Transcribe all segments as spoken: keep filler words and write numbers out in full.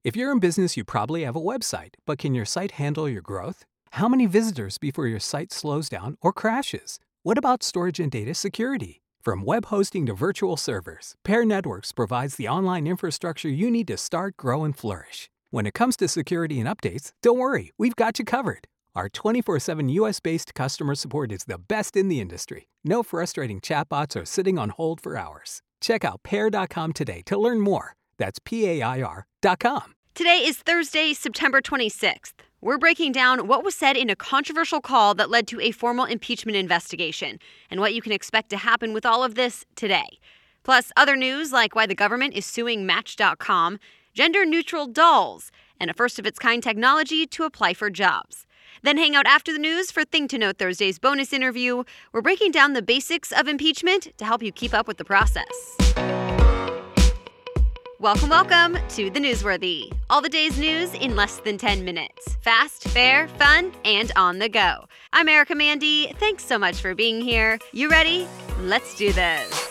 If you're in business, you probably have a website, but can your site handle your growth? How many visitors before your site slows down or crashes? What about storage and data security? From web hosting to virtual servers, Pair Networks provides the online infrastructure you need to start, grow, and flourish. When it comes to security and updates, don't worry, we've got you covered. Our twenty-four seven U S-based customer support is the best in the industry. No frustrating chatbots or sitting on hold for hours. Check out pair dot com today to learn more. That's P A I R dot com. Today is Thursday, September twenty-sixth. We're breaking down what was said in a controversial call that led to a formal impeachment investigation and what you can expect to happen with all of this today. Plus, other news like why the government is suing Match dot com, gender-neutral dolls, and a first-of-its-kind technology to apply for jobs. Then hang out after the news for Thing to Note Thursday's bonus interview. We're breaking down the basics of impeachment to help you keep up with the process. Welcome, welcome to The Newsworthy. All the day's news in less than ten minutes. Fast, fair, fun, and on the go. I'm Erica Mandy. Thanks so much for being here. You ready? Let's do this.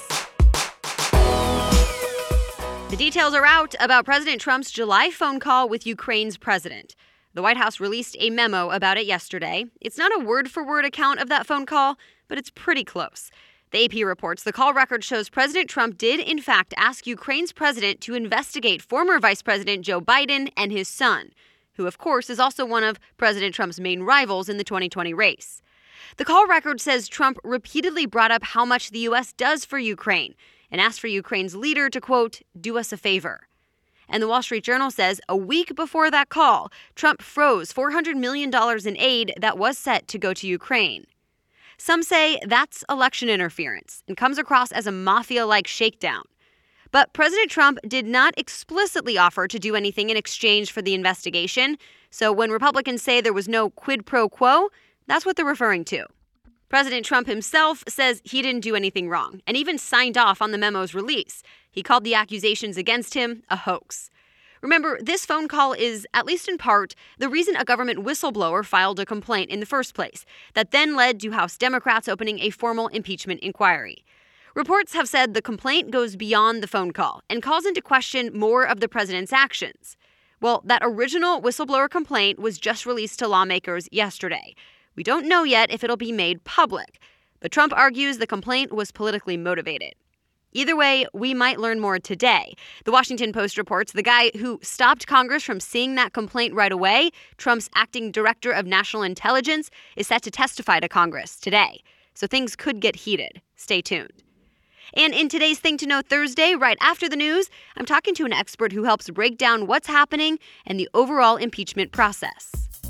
The details are out about President Trump's July phone call with Ukraine's president. The White House released a memo about it yesterday. It's not a word-for-word account of that phone call, but it's pretty close. The A P reports the call record shows President Trump did, in fact, ask Ukraine's president to investigate former Vice President Joe Biden and his son, who, of course, is also one of President Trump's main rivals in the twenty twenty race. The call record says Trump repeatedly brought up how much the U S does for Ukraine and asked for Ukraine's leader to, quote, do us a favor. And the Wall Street Journal says a week before that call, Trump froze four hundred million dollars in aid that was set to go to Ukraine. Some say that's election interference and comes across as a mafia-like shakedown. But President Trump did not explicitly offer to do anything in exchange for the investigation, so when Republicans say there was no quid pro quo, that's what they're referring to. President Trump himself says he didn't do anything wrong and even signed off on the memo's release. He called the accusations against him a hoax. Remember, this phone call is, at least in part, the reason a government whistleblower filed a complaint in the first place, that then led to House Democrats opening a formal impeachment inquiry. Reports have said the complaint goes beyond the phone call and calls into question more of the president's actions. Well, that original whistleblower complaint was just released to lawmakers yesterday. We don't know yet if it'll be made public, but Trump argues the complaint was politically motivated. Either way, we might learn more today. The Washington Post reports the guy who stopped Congress from seeing that complaint right away, Trump's acting director of national intelligence, is set to testify to Congress today. So things could get heated. Stay tuned. And in today's Thing to Know Thursday, right after the news, I'm talking to an expert who helps break down what's happening and the overall impeachment process.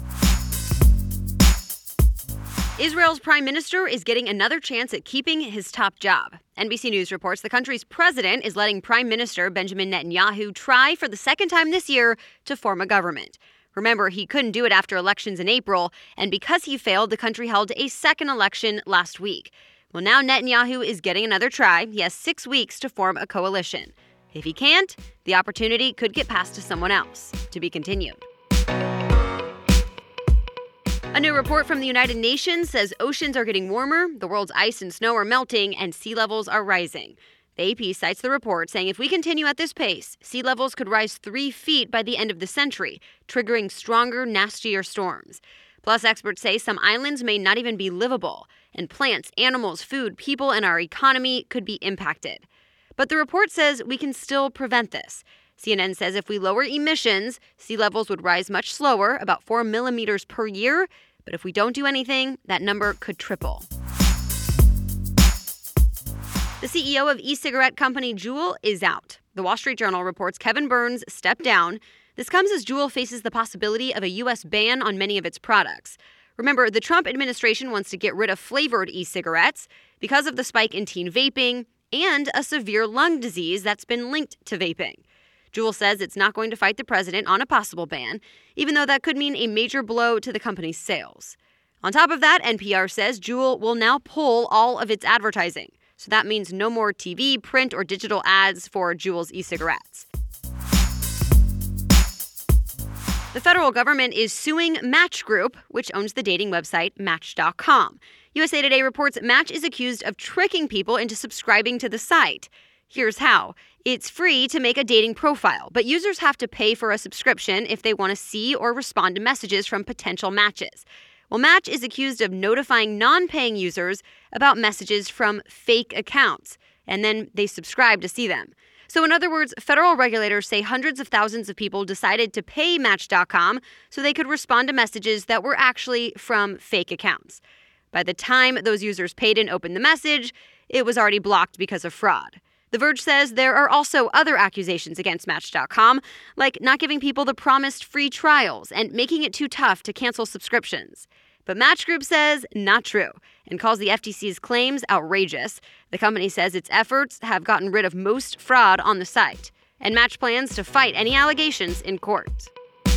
Israel's prime minister is getting another chance at keeping his top job. N B C News reports the country's president is letting Prime Minister Benjamin Netanyahu try for the second time this year to form a government. Remember, he couldn't do it after elections in April, and because he failed, the country held a second election last week. Well, now Netanyahu is getting another try. He has six weeks to form a coalition. If he can't, the opportunity could get passed to someone else. To be continued. A new report from the United Nations says oceans are getting warmer, the world's ice and snow are melting, and sea levels are rising. The A P cites the report saying if we continue at this pace, sea levels could rise three feet by the end of the century, triggering stronger, nastier storms. Plus, experts say some islands may not even be livable, and plants, animals, food, people, and our economy could be impacted. But the report says we can still prevent this. C N N says if we lower emissions, sea levels would rise much slower, about four millimeters per year. But if we don't do anything, that number could triple. The C E O of e-cigarette company Juul is out. The Wall Street Journal reports Kevin Burns stepped down. This comes as Juul faces the possibility of a U S ban on many of its products. Remember, the Trump administration wants to get rid of flavored e-cigarettes because of the spike in teen vaping and a severe lung disease that's been linked to vaping. Juul says it's not going to fight the president on a possible ban, even though that could mean a major blow to the company's sales. On top of that, N P R says Juul will now pull all of its advertising. So that means no more T V, print, or digital ads for Juul's e-cigarettes. The federal government is suing Match Group, which owns the dating website Match dot com. U S A Today reports Match is accused of tricking people into subscribing to the site. Here's how. It's free to make a dating profile, but users have to pay for a subscription if they want to see or respond to messages from potential matches. Well, Match is accused of notifying non-paying users about messages from fake accounts, and then they subscribe to see them. So in other words, federal regulators say hundreds of thousands of people decided to pay Match dot com so they could respond to messages that were actually from fake accounts. By the time those users paid and opened the message, it was already blocked because of fraud. The Verge says there are also other accusations against Match dot com, like not giving people the promised free trials and making it too tough to cancel subscriptions. But Match Group says not true and calls the F T C's claims outrageous. The company says its efforts have gotten rid of most fraud on the site, and Match plans to fight any allegations in court.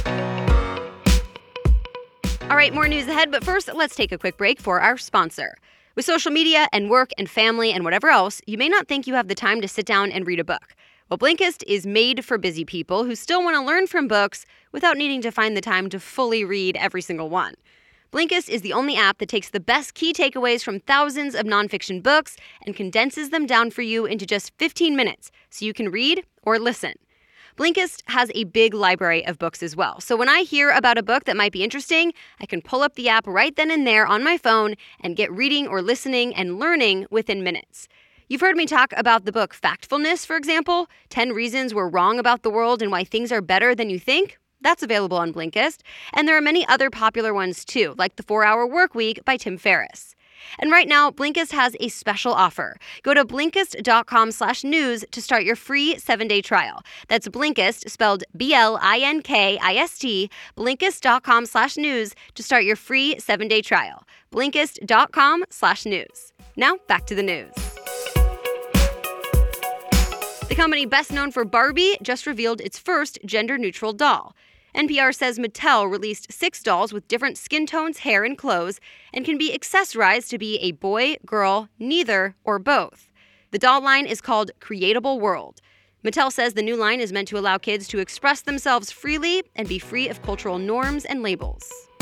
All right, more news ahead, but first, let's take a quick break for our sponsor. With social media and work and family and whatever else, you may not think you have the time to sit down and read a book. Well, Blinkist is made for busy people who still want to learn from books without needing to find the time to fully read every single one. Blinkist is the only app that takes the best key takeaways from thousands of nonfiction books and condenses them down for you into just fifteen minutes so you can read or listen. Blinkist has a big library of books as well. So when I hear about a book that might be interesting, I can pull up the app right then and there on my phone and get reading or listening and learning within minutes. You've heard me talk about the book Factfulness, for example, ten Reasons We're Wrong About the World and Why Things Are Better Than You Think. That's available on Blinkist. And there are many other popular ones too, like The four-Hour Workweek by Tim Ferriss. And right now, Blinkist has a special offer. Go to Blinkist.com slash news to start your free seven-day trial. That's Blinkist, spelled B L I N K I S T, Blinkist.com slash news to start your free seven-day trial. Blinkist.com slash news. Now, back to the news. The company best known for Barbie just revealed its first gender-neutral doll. N P R says Mattel released six dolls with different skin tones, hair, and clothes, and can be accessorized to be a boy, girl, neither, or both. The doll line is called Creatable World. Mattel says the new line is meant to allow kids to express themselves freely and be free of cultural norms and labels.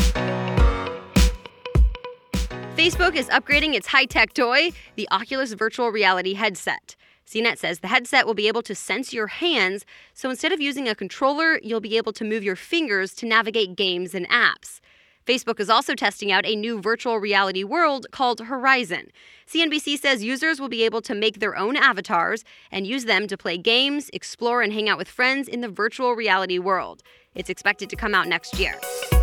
Facebook is upgrading its high-tech toy, the Oculus virtual reality headset. C net says the headset will be able to sense your hands, so instead of using a controller, you'll be able to move your fingers to navigate games and apps. Facebook is also testing out a new virtual reality world called Horizon. C N B C says users will be able to make their own avatars and use them to play games, explore, and hang out with friends in the virtual reality world. It's expected to come out next year.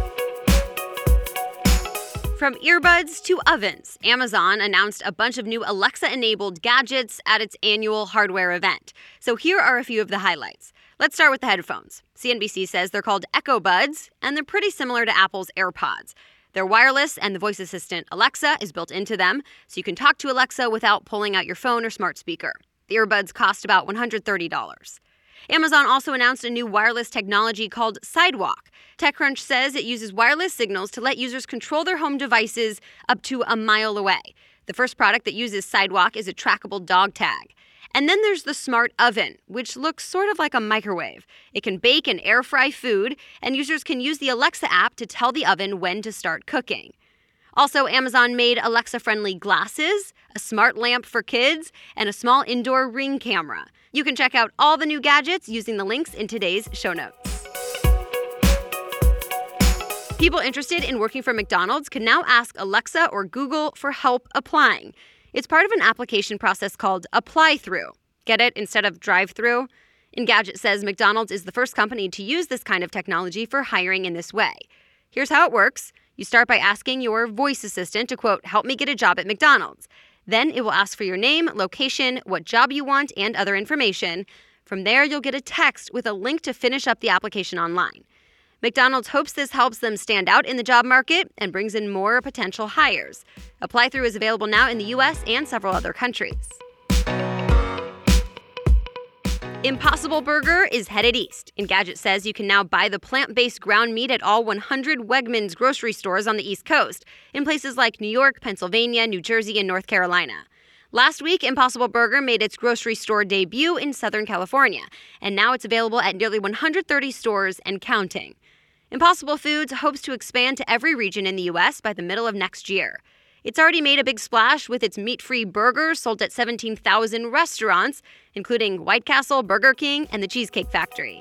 From earbuds to ovens, Amazon announced a bunch of new Alexa-enabled gadgets at its annual hardware event. So here are a few of the highlights. Let's start with the headphones. C N B C says they're called Echo Buds, and they're pretty similar to Apple's AirPods. They're wireless, and the voice assistant Alexa is built into them, so you can talk to Alexa without pulling out your phone or smart speaker. The earbuds cost about one hundred thirty dollars. Amazon also announced a new wireless technology called Sidewalk. TechCrunch says it uses wireless signals to let users control their home devices up to a mile away. The first product that uses Sidewalk is a trackable dog tag. And then there's the Smart Oven, which looks sort of like a microwave. It can bake and air fry food, and users can use the Alexa app to tell the oven when to start cooking. Also, Amazon made Alexa-friendly glasses, a smart lamp for kids, and a small indoor Ring camera. You can check out all the new gadgets using the links in today's show notes. People interested in working for McDonald's can now ask Alexa or Google for help applying. It's part of an application process called Apply Through. Get it? Instead of drive-through? Engadget says McDonald's is the first company to use this kind of technology for hiring in this way. Here's how it works. You start by asking your voice assistant to, quote, help me get a job at McDonald's. Then it will ask for your name, location, what job you want, and other information. From there, you'll get a text with a link to finish up the application online. McDonald's hopes this helps them stand out in the job market and brings in more potential hires. Apply Through is available now in the U S and several other countries. Impossible Burger is headed east. Engadget says you can now buy the plant-based ground meat at all one hundred Wegmans grocery stores on the East Coast, in places like New York, Pennsylvania, New Jersey, and North Carolina. Last week, Impossible Burger made its grocery store debut in Southern California, and now it's available at nearly one hundred thirty stores and counting. Impossible Foods hopes to expand to every region in the U S by the middle of next year. It's already made a big splash with its meat-free burgers sold at seventeen thousand restaurants, including White Castle, Burger King, and the Cheesecake Factory.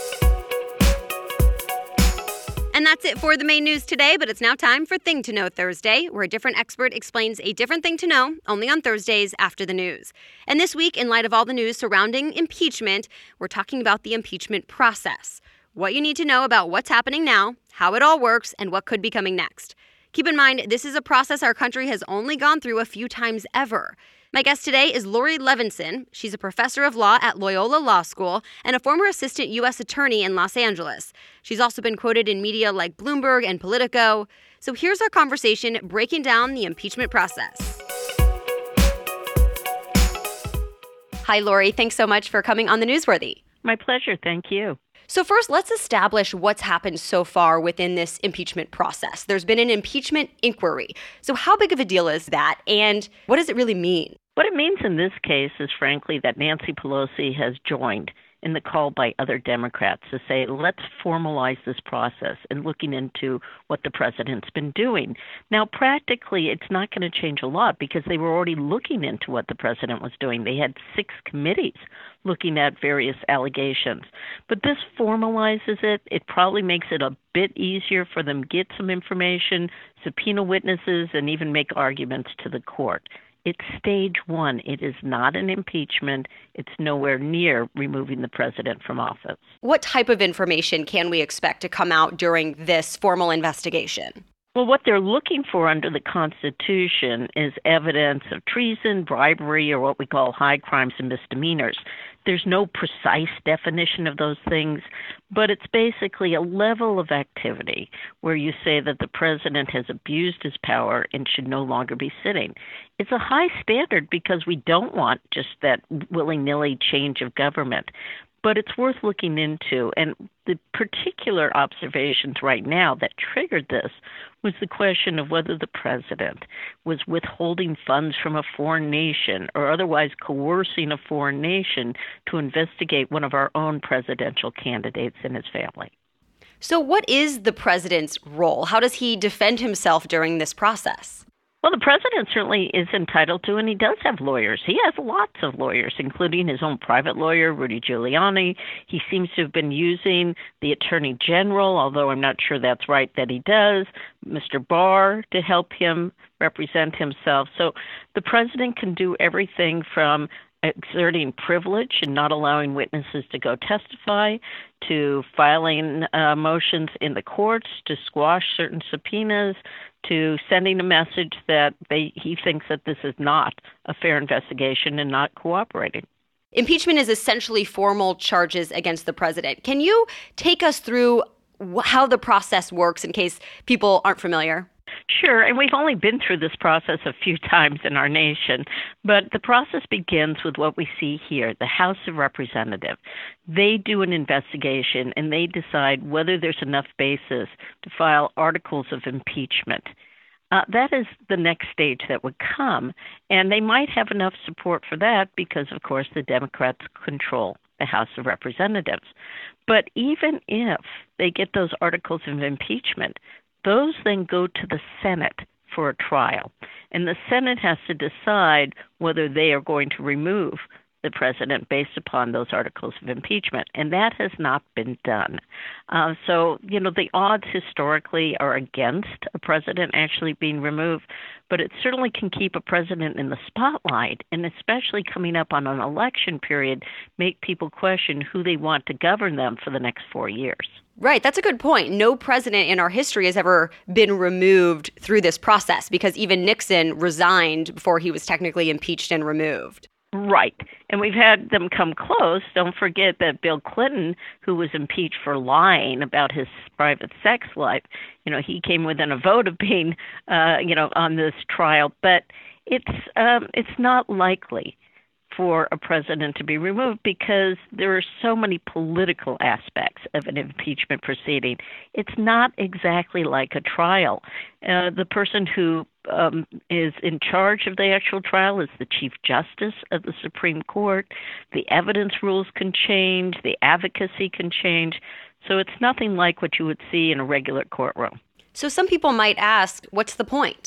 And that's it for the main news today, but it's now time for Thing to Know Thursday, where a different expert explains a different thing to know, only on Thursdays after the news. And this week, in light of all the news surrounding impeachment, we're talking about the impeachment process. What you need to know about what's happening now, how it all works, and what could be coming next. Keep in mind, this is a process our country has only gone through a few times ever. My guest today is Laurie Levenson. She's a professor of law at Loyola Law School and a former assistant U S attorney in Los Angeles. She's also been quoted in media like Bloomberg and Politico. So here's our conversation breaking down the impeachment process. Hi, Laurie. Thanks so much for coming on The Newsworthy. My pleasure. Thank you. So first, let's establish what's happened so far within this impeachment process. There's been an impeachment inquiry. So how big of a deal is that, and what does it really mean? What it means in this case is, frankly, that Nancy Pelosi has joined in the call by other Democrats to say, let's formalize this process and looking into what the president's been doing. Now, practically, it's not going to change a lot because they were already looking into what the president was doing. They had six committees looking at various allegations. But this formalizes it. It probably makes it a bit easier for them to get some information, subpoena witnesses, and even make arguments to the court. It's stage one. It is not an impeachment. It's nowhere near removing the president from office. What type of information can we expect to come out during this formal investigation? Well, what they're looking for under the Constitution is evidence of treason, bribery, or what we call high crimes and misdemeanors. There's no precise definition of those things, but it's basically a level of activity where you say that the president has abused his power and should no longer be sitting. It's a high standard because we don't want just that willy-nilly change of government. But it's worth looking into. And the particular observations right now that triggered this was the question of whether the president was withholding funds from a foreign nation or otherwise coercing a foreign nation to investigate one of our own presidential candidates and his family. So what is the president's role? How does he defend himself during this process? Well, the president certainly is entitled to, and he does have lawyers. He has lots of lawyers, including his own private lawyer, Rudy Giuliani. He seems to have been using the attorney general, although I'm not sure that's right that he does, Mister Barr, to help him represent himself. So the president can do everything from exerting privilege and not allowing witnesses to go testify, to filing uh, motions in the courts to squash certain subpoenas, to sending a message that they, he thinks that this is not a fair investigation and not cooperating. Impeachment is essentially formal charges against the president. Can you take us through how the process works in case people aren't familiar? Sure, and we've only been through this process a few times in our nation, but the process begins with what we see here, the House of Representatives. They do an investigation, and they decide whether there's enough basis to file articles of impeachment. Uh, that is the next stage that would come, and they might have enough support for that because, of course, the Democrats control the House of Representatives. But even if they get those articles of impeachment, those then go to the Senate for a trial, and the Senate has to decide whether they are going to remove the president based upon those articles of impeachment, and that has not been done. Uh, so, you know, the odds historically are against a president actually being removed, but it certainly can keep a president in the spotlight, and especially coming up on an election period, make people question who they want to govern them for the next four years. Right, that's a good point. No president in our history has ever been removed through this process because even Nixon resigned before he was technically impeached and removed. Right. And we've had them come close. Don't forget that Bill Clinton, who was impeached for lying about his private sex life, you know, he came within a vote of being, uh, you know, on this trial. But it's um, it's not likely for a president to be removed because there are so many political aspects of an impeachment proceeding. It's not exactly like a trial. Uh, the person who um, is in charge of the actual trial is the Chief Justice of the Supreme Court. The evidence rules can change. The advocacy can change. So it's nothing like what you would see in a regular courtroom. So some people might ask, what's the point?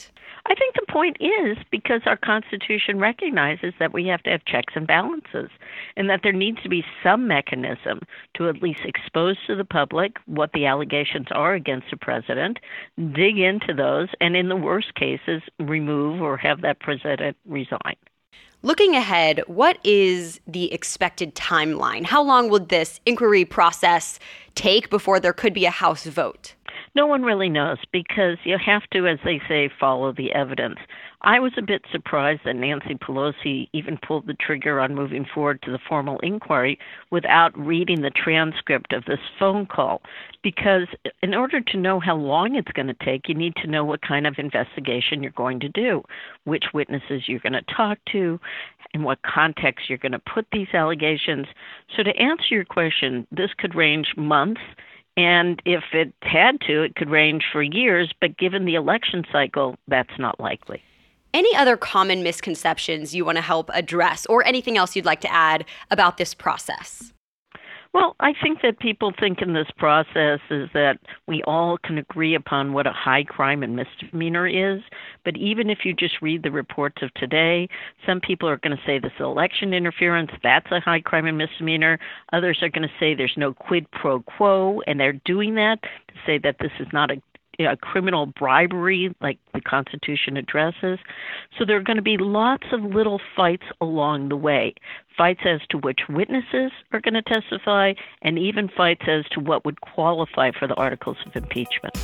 I think the point is because our Constitution recognizes that we have to have checks and balances and that there needs to be some mechanism to at least expose to the public what the allegations are against the president, dig into those, and in the worst cases, remove or have that president resign. Looking ahead, what is the expected timeline? How long will this inquiry process take before there could be a House vote? No one really knows because you have to, as they say, follow the evidence. I was a bit surprised that Nancy Pelosi even pulled the trigger on moving forward to the formal inquiry without reading the transcript of this phone call, because in order to know how long it's going to take, you need to know what kind of investigation you're going to do, which witnesses you're going to talk to, in what context you're going to put these allegations. So to answer your question, this could range months. And if it had to, it could range for years, but given the election cycle, that's not likely. Any other common misconceptions you want to help address or anything else you'd like to add about this process? Well, I think that people think in this process is that we all can agree upon what a high crime and misdemeanor is. But even if you just read the reports of today, some people are going to say this is election interference, that's a high crime and misdemeanor. Others are going to say there's no quid pro quo, and they're doing that to say that this is not a a criminal bribery like the Constitution addresses. So there are going to be lots of little fights along the way, fights as to which witnesses are going to testify, and even fights as to what would qualify for the articles of impeachment.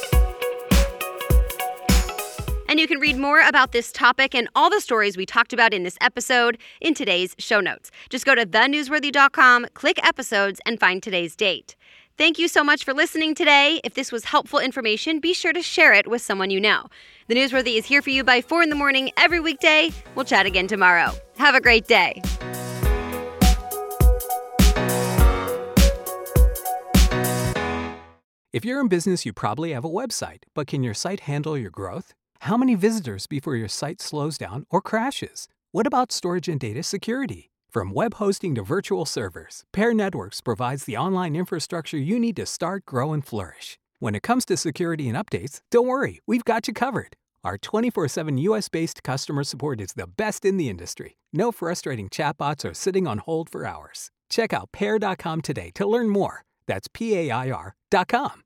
And you can read more about this topic and all the stories we talked about in this episode in today's show notes. Just go to the newsworthy dot com, click episodes, and find today's date. Thank you so much for listening today. If this was helpful information, be sure to share it with someone you know. The Newsworthy is here for you by four in the morning every weekday. We'll chat again tomorrow. Have a great day. If you're in business, you probably have a website, but can your site handle your growth? How many visitors before your site slows down or crashes? What about storage and data security? From web hosting to virtual servers, Pair Networks provides the online infrastructure you need to start, grow, and flourish. When it comes to security and updates, don't worry, we've got you covered. Our twenty-four seven U S-based customer support is the best in the industry. No frustrating chatbots or sitting on hold for hours. Check out pair dot com today to learn more. That's P A I R dot com.